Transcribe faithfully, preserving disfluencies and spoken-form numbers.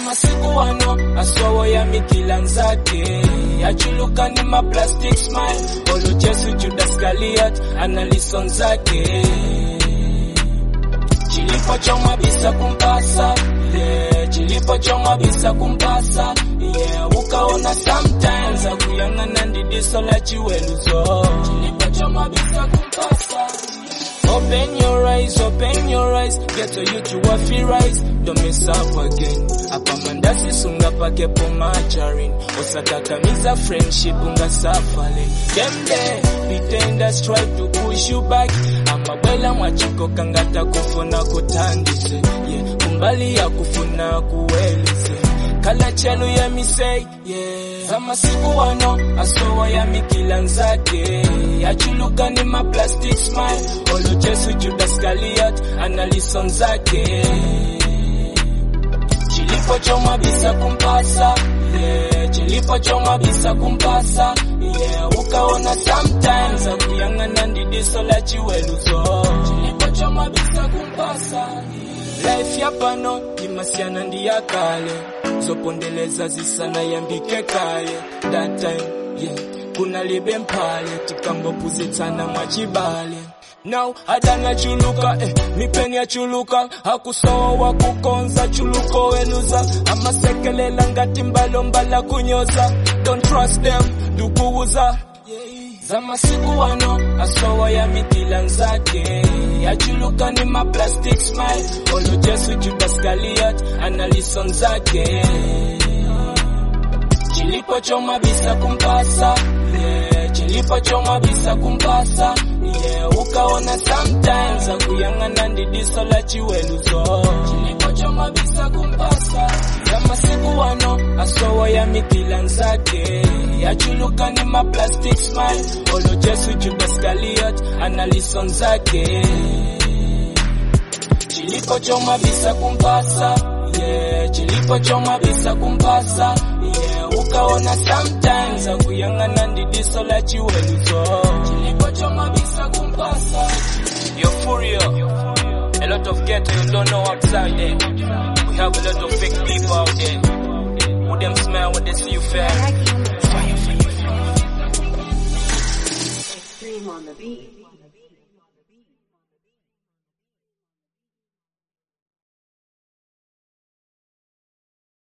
Zama siku wano aswawo ya mikila nzake achuluka ni ma plastic smile olo Jesu Judas Goliath analison zake chilipo choma bisa kumpasa yeah chilipo choma bisa kumpasa yeah ukaona sometimes akuyangana ndidiso la chiweluzo chilipo choma bisa kumpasa. Open your eyes, open your eyes. Get to you to wafi rise. Don't mess up again. Apamandasi sunga pake pomacharin. Osataka miza friendship unga safale. Them there, pretenders try to push you back. Amabela mwachiko kangata kufuna kutandise. Yeah, kumbali ya kufuna kuwelise. Kala chelu ya mi say, yeah. Zama siku wano, asowa ya mikila nzake achuluka ni ma plastic smile olo Jesu Judas Goliath analison zake chilipo choma bisa kumpasa yeah chilipo choma bisa kumpasa yeah ukaona sometimes akuyangana ndidiso la chiweluzo chilipo choma bisa kumpasa. Life ya pano imasiana ndi ya kale zopondeleza zisana yambike kale that time yeah kuna libe mpale tikambo puzitana mwachibale now adana chuluka eh mipeni chuluka hakusowa wakukonza chuluko weluza amasekelela ngati mbalo mbala kunyoza don't trust them dukuuza. Zama siku wano asowa ya mikila nzake achuluka ni ma plastic smile olo Jesu Judas Goliath analison zake chilipo choma bisa kumpasa yeah chilipo choma bisa kumpasa yeah ukaona sometimes akuyangana ndidiso la chiweluzo chilipo choma bisa kumpasa. Zama siku wano asowa ya mikila nzake achuluka ni ma plastic smile olo Jesu Judas Goliath analison zake chilipo choma bisa kumpasa yeah chilipo choma bisa kumpasa yeah ukaona sometimes akuyangana ndidiso la chiweluzo chilipo choma bisa kumpasa. You're Furio, a lot of ghetto you don't know outside there. We have a lot of fake people out there who them smile when they see you fair. Extreme on the beat.